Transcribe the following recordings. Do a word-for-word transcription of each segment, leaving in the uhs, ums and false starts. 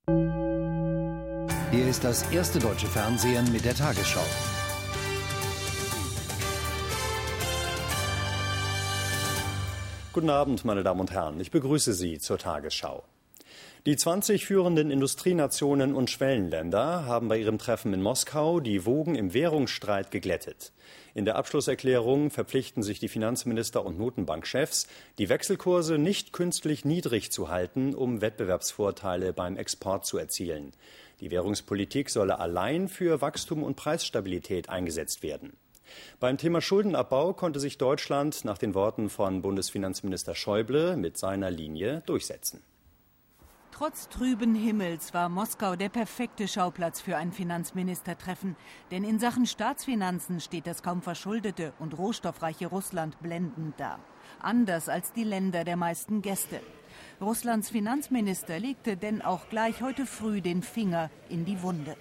Hier ist das erste deutsche Fernsehen mit der Tagesschau. Guten Abend, meine Damen und Herren. Ich begrüße Sie zur Tagesschau. Die zwanzig führenden Industrienationen und Schwellenländer haben bei ihrem Treffen in Moskau die Wogen im Währungsstreit geglättet. In der Abschlusserklärung verpflichten sich die Finanzminister und Notenbankchefs, die Wechselkurse nicht künstlich niedrig zu halten, um Wettbewerbsvorteile beim Export zu erzielen. Die Währungspolitik solle allein für Wachstum und Preisstabilität eingesetzt werden. Beim Thema Schuldenabbau konnte sich Deutschland nach den Worten von Bundesfinanzminister Schäuble mit seiner Linie durchsetzen. Trotz trüben Himmels war Moskau der perfekte Schauplatz für ein Finanzministertreffen. Denn in Sachen Staatsfinanzen steht das kaum verschuldete und rohstoffreiche Russland blendend da. Anders als die Länder der meisten Gäste. Russlands Finanzminister legte denn auch gleich heute früh den Finger in die Wunde.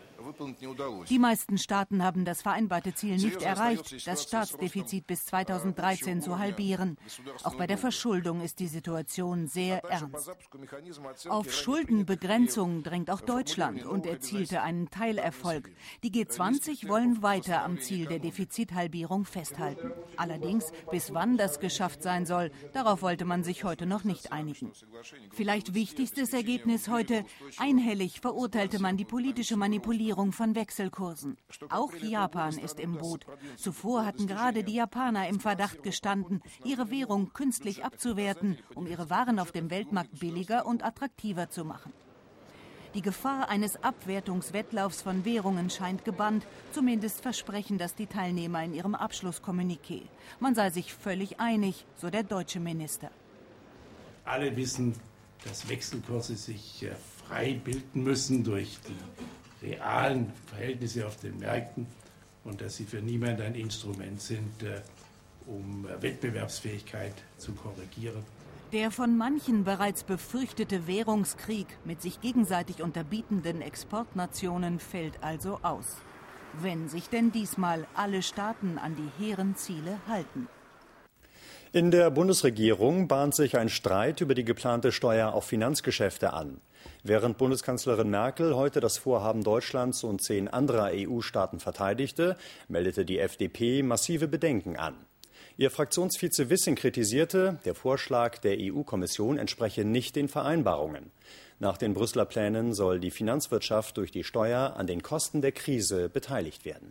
Die meisten Staaten haben das vereinbarte Ziel nicht erreicht, das Staatsdefizit bis zweitausenddreizehn zu halbieren. Auch bei der Verschuldung ist die Situation sehr ernst. Auf Schuldenbegrenzung drängt auch Deutschland und erzielte einen Teilerfolg. Die G zwanzig wollen weiter am Ziel der Defizithalbierung festhalten. Allerdings, bis wann das geschafft sein soll, darauf wollte man sich heute noch nicht einigen. Vielleicht wichtigstes Ergebnis heute: einhellig verurteilte man die politische Manipulierung von Wechselkursen. Auch Japan ist im Boot. Zuvor hatten gerade die Japaner im Verdacht gestanden, ihre Währung künstlich abzuwerten, um ihre Waren auf dem Weltmarkt billiger und attraktiver zu machen. Die Gefahr eines Abwertungswettlaufs von Währungen scheint gebannt. Zumindest versprechen das die Teilnehmer in ihrem Abschlusskommuniqué. Man sei sich völlig einig, so der deutsche Minister. Alle wissen, dass Wechselkurse sich frei bilden müssen durch die realen Verhältnisse auf den Märkten und dass sie für niemanden ein Instrument sind, um Wettbewerbsfähigkeit zu korrigieren. Der von manchen bereits befürchtete Währungskrieg mit sich gegenseitig unterbietenden Exportnationen fällt also aus. Wenn sich denn diesmal alle Staaten an die hehren Ziele halten. In der Bundesregierung bahnt sich ein Streit über die geplante Steuer auf Finanzgeschäfte an. Während Bundeskanzlerin Merkel heute das Vorhaben Deutschlands und zehn anderer E U-Staaten verteidigte, meldete die F D P massive Bedenken an. Ihr Fraktionsvize Wissing kritisierte, der Vorschlag der E U-Kommission entspreche nicht den Vereinbarungen. Nach den Brüsseler Plänen soll die Finanzwirtschaft durch die Steuer an den Kosten der Krise beteiligt werden.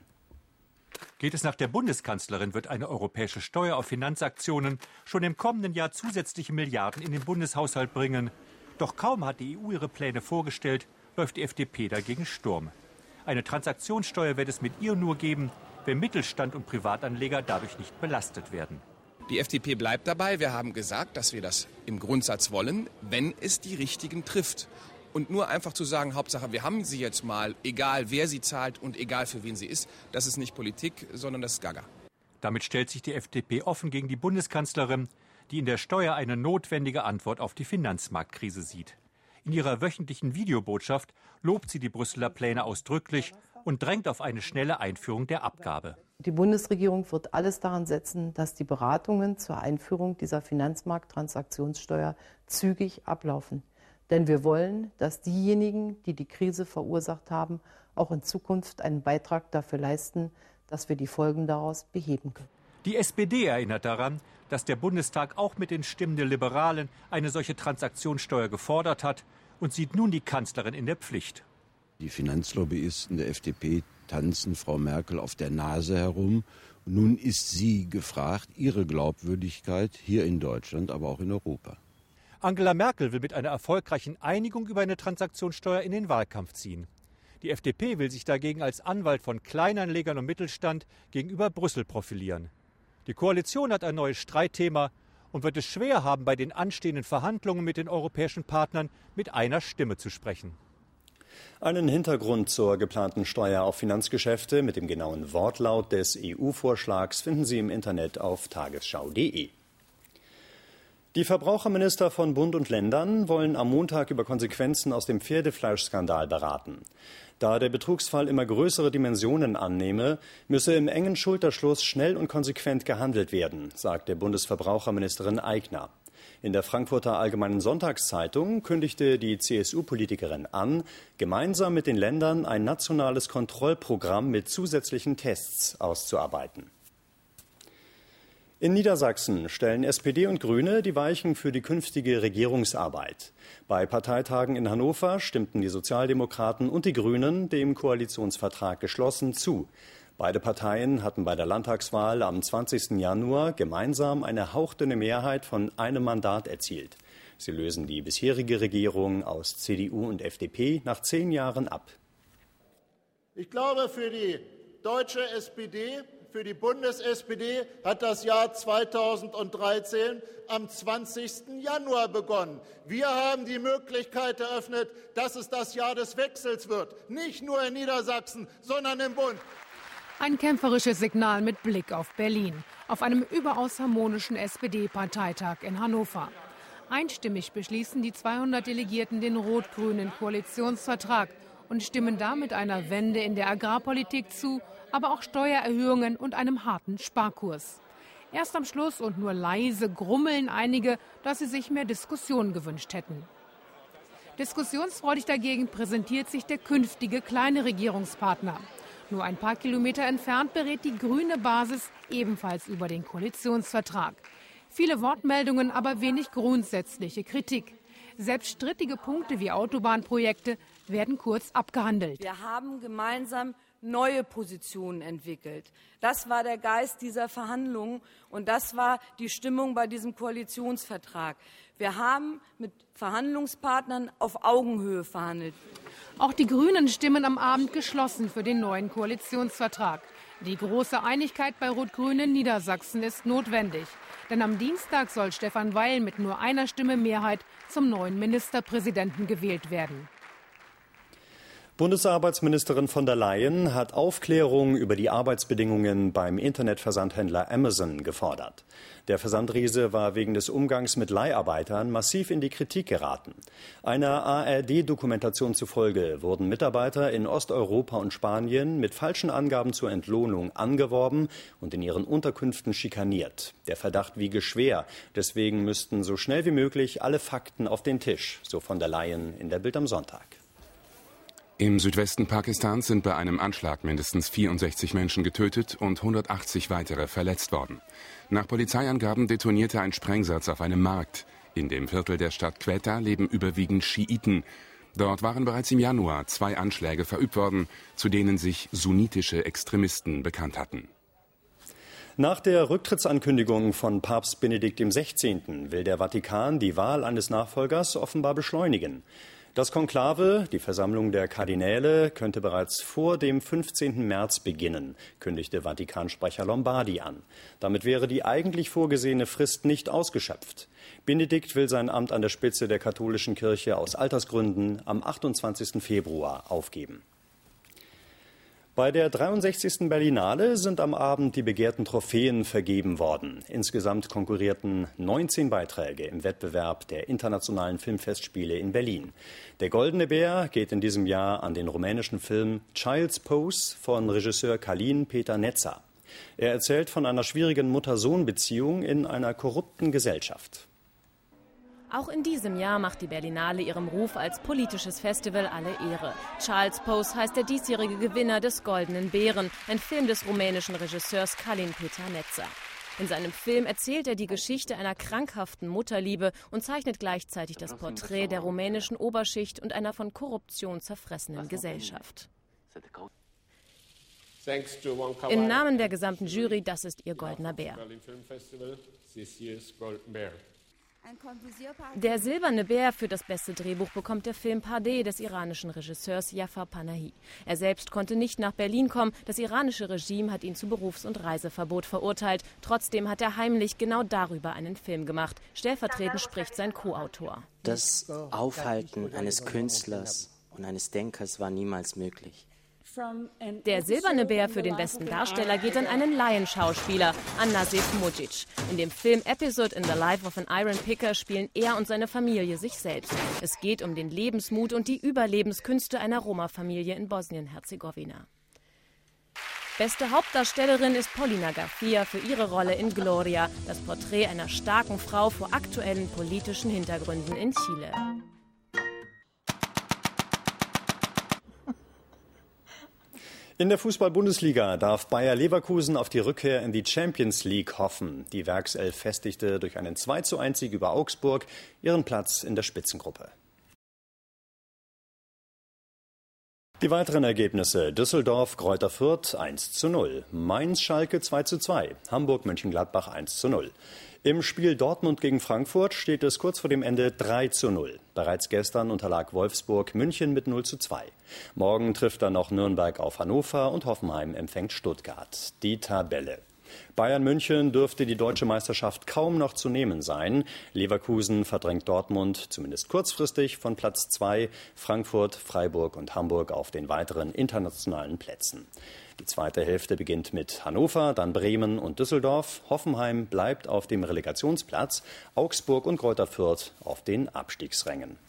Geht es nach der Bundeskanzlerin, wird eine europäische Steuer auf Finanzaktionen schon im kommenden Jahr zusätzliche Milliarden in den Bundeshaushalt bringen. Doch kaum hat die E U ihre Pläne vorgestellt, läuft die F D P dagegen Sturm. Eine Transaktionssteuer wird es mit ihr nur geben, wenn Mittelstand und Privatanleger dadurch nicht belastet werden. Die F D P bleibt dabei. Wir haben gesagt, dass wir das im Grundsatz wollen, wenn es die Richtigen trifft. Und nur einfach zu sagen, Hauptsache, wir haben sie jetzt mal, egal wer sie zahlt und egal für wen sie ist, das ist nicht Politik, sondern das ist Gaga. Damit stellt sich die F D P offen gegen die Bundeskanzlerin, die in der Steuer eine notwendige Antwort auf die Finanzmarktkrise sieht. In ihrer wöchentlichen Videobotschaft lobt sie die Brüsseler Pläne ausdrücklich und drängt auf eine schnelle Einführung der Abgabe. Die Bundesregierung wird alles daran setzen, dass die Beratungen zur Einführung dieser Finanzmarkttransaktionssteuer zügig ablaufen. Denn wir wollen, dass diejenigen, die die Krise verursacht haben, auch in Zukunft einen Beitrag dafür leisten, dass wir die Folgen daraus beheben können. Die S P D erinnert daran, dass der Bundestag auch mit den Stimmen der Liberalen eine solche Transaktionssteuer gefordert hat und sieht nun die Kanzlerin in der Pflicht. Die Finanzlobbyisten der F D P tanzen Frau Merkel auf der Nase herum. Nun ist sie gefragt, ihre Glaubwürdigkeit hier in Deutschland, aber auch in Europa. Angela Merkel will mit einer erfolgreichen Einigung über eine Transaktionssteuer in den Wahlkampf ziehen. Die F D P will sich dagegen als Anwalt von Kleinanlegern und Mittelstand gegenüber Brüssel profilieren. Die Koalition hat ein neues Streitthema und wird es schwer haben, bei den anstehenden Verhandlungen mit den europäischen Partnern mit einer Stimme zu sprechen. Einen Hintergrund zur geplanten Steuer auf Finanzgeschäfte mit dem genauen Wortlaut des E U-Vorschlags finden Sie im Internet auf tagesschau punkt de. Die Verbraucherminister von Bund und Ländern wollen am Montag über Konsequenzen aus dem Pferdefleischskandal beraten. Da der Betrugsfall immer größere Dimensionen annehme, müsse im engen Schulterschluss schnell und konsequent gehandelt werden, sagte Bundesverbraucherministerin Aigner. In der Frankfurter Allgemeinen Sonntagszeitung kündigte die C S U-Politikerin an, gemeinsam mit den Ländern ein nationales Kontrollprogramm mit zusätzlichen Tests auszuarbeiten. In Niedersachsen stellen S P D und Grüne die Weichen für die künftige Regierungsarbeit. Bei Parteitagen in Hannover stimmten die Sozialdemokraten und die Grünen dem Koalitionsvertrag geschlossen zu. Beide Parteien hatten bei der Landtagswahl am zwanzigsten Januar gemeinsam eine hauchdünne Mehrheit von einem Mandat erzielt. Sie lösen die bisherige Regierung aus C D U und F D P nach zehn Jahren ab. Ich glaube, für die deutsche S P D, für die Bundes-S P D hat das Jahr zweitausenddreizehn am zwanzigsten Januar begonnen. Wir haben die Möglichkeit eröffnet, dass es das Jahr des Wechsels wird. Nicht nur in Niedersachsen, sondern im Bund. Ein kämpferisches Signal mit Blick auf Berlin, auf einem überaus harmonischen S P D-Parteitag in Hannover. Einstimmig beschließen die zweihundert Delegierten den rot-grünen Koalitionsvertrag und stimmen damit einer Wende in der Agrarpolitik zu, aber auch Steuererhöhungen und einem harten Sparkurs. Erst am Schluss und nur leise grummeln einige, dass sie sich mehr Diskussion gewünscht hätten. Diskussionsfreudig dagegen präsentiert sich der künftige kleine Regierungspartner. Nur ein paar Kilometer entfernt berät die grüne Basis ebenfalls über den Koalitionsvertrag. Viele Wortmeldungen, aber wenig grundsätzliche Kritik. Selbst strittige Punkte wie Autobahnprojekte werden kurz abgehandelt. Wir haben gemeinsam neue Positionen entwickelt. Das war der Geist dieser Verhandlungen und das war die Stimmung bei diesem Koalitionsvertrag. Wir haben mit Verhandlungspartnern auf Augenhöhe verhandelt. Auch die Grünen stimmen am Abend geschlossen für den neuen Koalitionsvertrag. Die große Einigkeit bei Rot-Grün in Niedersachsen ist notwendig. Denn am Dienstag soll Stefan Weil mit nur einer Stimme Mehrheit zum neuen Ministerpräsidenten gewählt werden. Bundesarbeitsministerin von der Leyen hat Aufklärung über die Arbeitsbedingungen beim Internetversandhändler Amazon gefordert. Der Versandriese war wegen des Umgangs mit Leiharbeitern massiv in die Kritik geraten. Einer A R D-Dokumentation zufolge wurden Mitarbeiter in Osteuropa und Spanien mit falschen Angaben zur Entlohnung angeworben und in ihren Unterkünften schikaniert. Der Verdacht wiege schwer. Deswegen müssten so schnell wie möglich alle Fakten auf den Tisch, so von der Leyen in der Bild am Sonntag. Im Südwesten Pakistans sind bei einem Anschlag mindestens vierundsechzig Menschen getötet und hundertachtzig weitere verletzt worden. Nach Polizeiangaben detonierte ein Sprengsatz auf einem Markt. In dem Viertel der Stadt Quetta leben überwiegend Schiiten. Dort waren bereits im Januar zwei Anschläge verübt worden, zu denen sich sunnitische Extremisten bekannt hatten. Nach der Rücktrittsankündigung von Papst Benedikt der Sechzehnte will der Vatikan die Wahl eines Nachfolgers offenbar beschleunigen. Das Konklave, die Versammlung der Kardinäle, könnte bereits vor dem fünfzehnten März beginnen, kündigte Vatikansprecher Lombardi an. Damit wäre die eigentlich vorgesehene Frist nicht ausgeschöpft. Benedikt will sein Amt an der Spitze der katholischen Kirche aus Altersgründen am achtundzwanzigsten Februar aufgeben. Bei der dreiundsechzigsten Berlinale sind am Abend die begehrten Trophäen vergeben worden. Insgesamt konkurrierten neunzehn Beiträge im Wettbewerb der internationalen Filmfestspiele in Berlin. Der Goldene Bär geht in diesem Jahr an den rumänischen Film Child's Pose von Regisseur Călin Peter Neța. Er erzählt von einer schwierigen Mutter-Sohn-Beziehung in einer korrupten Gesellschaft. Auch in diesem Jahr macht die Berlinale ihrem Ruf als politisches Festival alle Ehre. Child's Pose heißt der diesjährige Gewinner des Goldenen Bären, ein Film des rumänischen Regisseurs Călin Peter Neța. In seinem Film erzählt er die Geschichte einer krankhaften Mutterliebe und zeichnet gleichzeitig das Porträt der rumänischen Oberschicht und einer von Korruption zerfressenen Gesellschaft. Im Namen der gesamten Jury, das ist ihr Goldener Bär. Der Silberne Bär für das beste Drehbuch bekommt der Film Pardeh des iranischen Regisseurs Jafar Panahi. Er selbst konnte nicht nach Berlin kommen. Das iranische Regime hat ihn zu Berufs- und Reiseverbot verurteilt. Trotzdem hat er heimlich genau darüber einen Film gemacht. Stellvertretend spricht sein Co-Autor. Das Aufhalten eines Künstlers und eines Denkers war niemals möglich. Der Silberne Bär für den besten Darsteller geht an einen Laienschauspieler, an Nasif Mujic. In dem Film Episode in the Life of an Iron Picker spielen er und seine Familie sich selbst. Es geht um den Lebensmut und die Überlebenskünste einer Roma-Familie in Bosnien-Herzegowina. Beste Hauptdarstellerin ist Paulina García für ihre Rolle in Gloria, das Porträt einer starken Frau vor aktuellen politischen Hintergründen in Chile. In der Fußball-Bundesliga darf Bayer Leverkusen auf die Rückkehr in die Champions League hoffen. Die Werkself festigte durch einen zwei zu eins Sieg über Augsburg ihren Platz in der Spitzengruppe. Die weiteren Ergebnisse: Düsseldorf, Greuther Fürth eins zu null, Mainz, Schalke zwei zu zwei, Hamburg, Mönchengladbach eins zu null. Im Spiel Dortmund gegen Frankfurt steht es kurz vor dem Ende drei zu null. Bereits gestern unterlag Wolfsburg München mit null zu zwei. Morgen trifft dann noch Nürnberg auf Hannover und Hoffenheim empfängt Stuttgart. Die Tabelle: Bayern München dürfte die deutsche Meisterschaft kaum noch zu nehmen sein. Leverkusen verdrängt Dortmund zumindest kurzfristig von Platz zwei. Frankfurt, Freiburg und Hamburg auf den weiteren internationalen Plätzen. Die zweite Hälfte beginnt mit Hannover, dann Bremen und Düsseldorf. Hoffenheim bleibt auf dem Relegationsplatz. Augsburg und Greuther Fürth auf den Abstiegsrängen.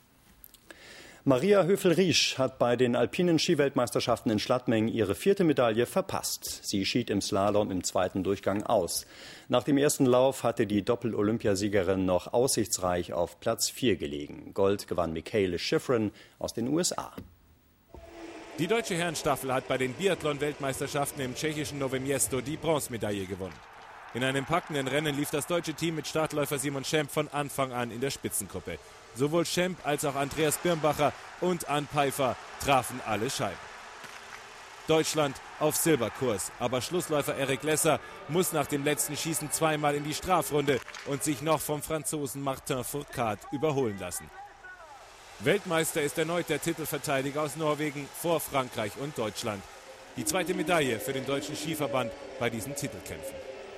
Maria Höfel-Riesch hat bei den alpinen Skiweltmeisterschaften in Schladming ihre vierte Medaille verpasst. Sie schied im Slalom im zweiten Durchgang aus. Nach dem ersten Lauf hatte die Doppel-Olympiasiegerin noch aussichtsreich auf Platz vier gelegen. Gold gewann Michaela Schifrin aus den U S A. Die deutsche Herrenstaffel hat bei den Biathlon-Weltmeisterschaften im tschechischen Nové Město die Bronzemedaille gewonnen. In einem packenden Rennen lief das deutsche Team mit Startläufer Simon Schemp von Anfang an in der Spitzengruppe. Sowohl Schemp als auch Andreas Birnbacher und Ann Pfeiffer trafen alle Scheiben. Deutschland auf Silberkurs, aber Schlussläufer Eric Lesser muss nach dem letzten Schießen zweimal in die Strafrunde und sich noch vom Franzosen Martin Fourcade überholen lassen. Weltmeister ist erneut der Titelverteidiger aus Norwegen vor Frankreich und Deutschland. Die zweite Medaille für den deutschen Skiverband bei diesen Titelkämpfen.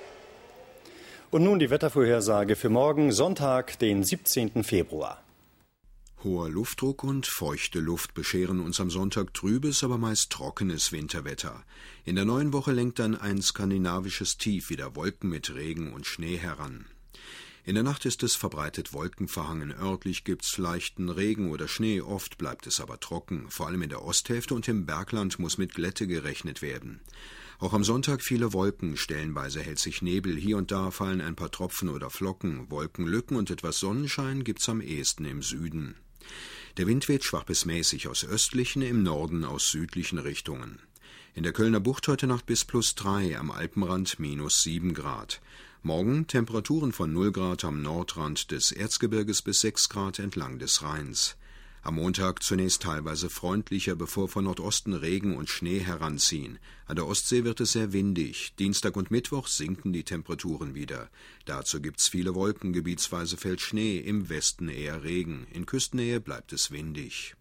Und nun die Wettervorhersage für morgen, Sonntag, den siebzehnten Februar. Hoher Luftdruck und feuchte Luft bescheren uns am Sonntag trübes, aber meist trockenes Winterwetter. In der neuen Woche lenkt dann ein skandinavisches Tief wieder Wolken mit Regen und Schnee heran. In der Nacht ist es verbreitet wolkenverhangen. Örtlich gibt's leichten Regen oder Schnee, oft bleibt es aber trocken. Vor allem in der Osthälfte und im Bergland muss mit Glätte gerechnet werden. Auch am Sonntag viele Wolken, stellenweise hält sich Nebel, hier und da fallen ein paar Tropfen oder Flocken. Wolkenlücken und etwas Sonnenschein gibt's am ehesten im Süden. Der Wind weht schwach bis mäßig aus östlichen, im Norden aus südlichen Richtungen. In der Kölner Bucht heute Nacht bis plus drei, am Alpenrand minus sieben Grad. Morgen Temperaturen von null Grad am Nordrand des Erzgebirges bis sechs Grad entlang des Rheins. Am Montag zunächst teilweise freundlicher, bevor von Nordosten Regen und Schnee heranziehen. An der Ostsee wird es sehr windig. Dienstag und Mittwoch sinken die Temperaturen wieder. Dazu gibt's viele Wolken, gebietsweise fällt Schnee, im Westen eher Regen. In Küstennähe bleibt es windig.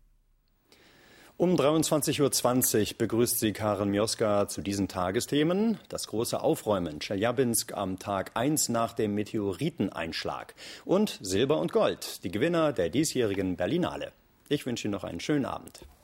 Um dreiundzwanzig Uhr zwanzig begrüßt sie Karen Mioska zu diesen Tagesthemen. Das große Aufräumen in Tscheljabinsk am Tag eins nach dem Meteoriteneinschlag. Und Silber und Gold, die Gewinner der diesjährigen Berlinale. Ich wünsche Ihnen noch einen schönen Abend.